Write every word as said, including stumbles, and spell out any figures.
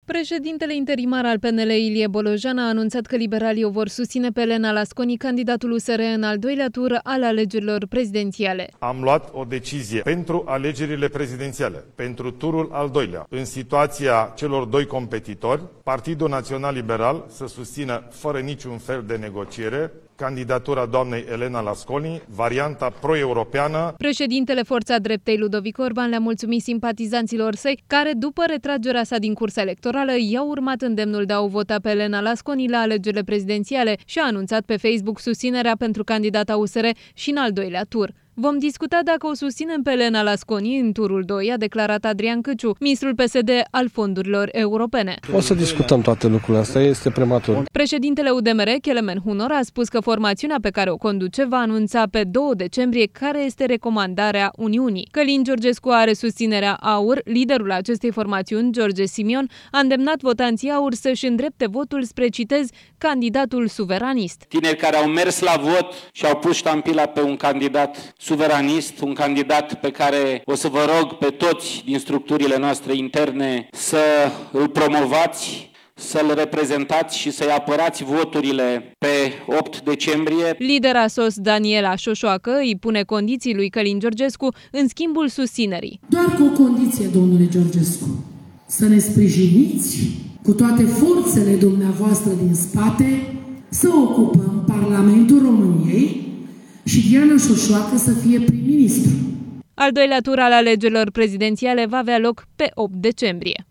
Președintele interimar al P N L, Ilie Bolojan, a anunțat că liberalii o vor susține pe Elena Lasconi, candidatul U S R în al doilea tur al alegerilor prezidențiale. Am luat o decizie pentru alegerile prezidențiale, pentru turul al doilea. În situația celor doi competitori, Partidul Național Liberal să susțină fără niciun fel de negociere candidatura doamnei Elena Lasconi, varianta pro-europeană. Președintele Forța Dreptei Ludovic Orban le-a mulțumit simpatizanților săi, care după retragerea sa din cursa electorală i-au urmat îndemnul de a o vota pe Elena Lasconi la alegerile prezidențiale și a anunțat pe Facebook susținerea pentru candidata U S R și în al doilea tur. Vom discuta dacă o susținem pe Elena Lasconi în turul doi, a declarat Adrian Căciu, ministrul P S D al fondurilor europene. O să discutăm toate lucrurile astea, este prematur. Președintele U D M R, Kelemen Hunor, a spus că formațiunea pe care o conduce va anunța pe doi decembrie care este recomandarea Uniunii. Călin Georgescu are susținerea A U R, liderul acestei formațiuni, George Simion, a îndemnat votanții A U R să-și îndrepte votul spre, citez, candidatul suveranist. Tineri care au mers la vot și au pus ștampila pe un candidat suveranist, un candidat pe care o să vă rog pe toți din structurile noastre interne să îl promovați, să-l reprezentați și să-i apărați voturile pe opt decembrie. Lidera S O S, Daniela Șoșoacă, îi pune condiții lui Călin Georgescu în schimbul susținerii. Doar cu o condiție, domnule Georgescu, să ne sprijiniți cu toate forțele dumneavoastră din spate să ocupăm Parlamentul României și Diana Șoșoacă să fie prim-ministru. Al doilea tur al alegerilor prezidențiale va avea loc pe opt decembrie.